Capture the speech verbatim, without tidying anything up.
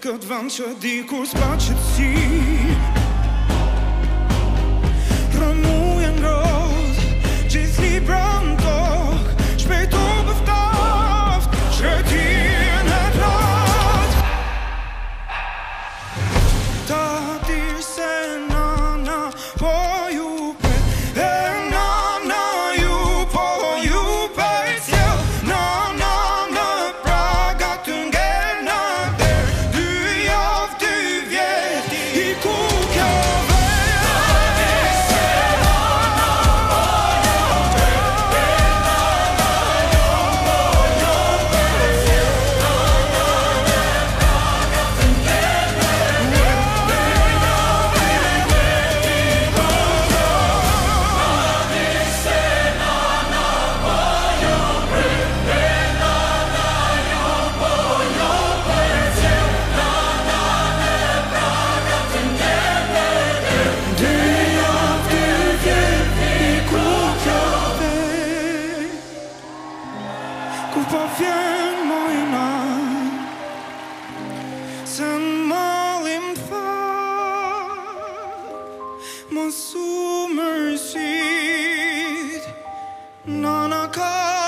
këtë vend që dikur s'pa qëtësi. Rëmuje ngrot, gjithë libra në tokë, shpejto bëftaft, që ti në plot. Ta dirë se nana, po ju pret, e nana ju, po ju pret sjell. Nana në Praga të ngel në der, dy javë, dy vjet, i ku kjo ku po vjen mojna, se m'mallim thar, mos u mërësit, nana ka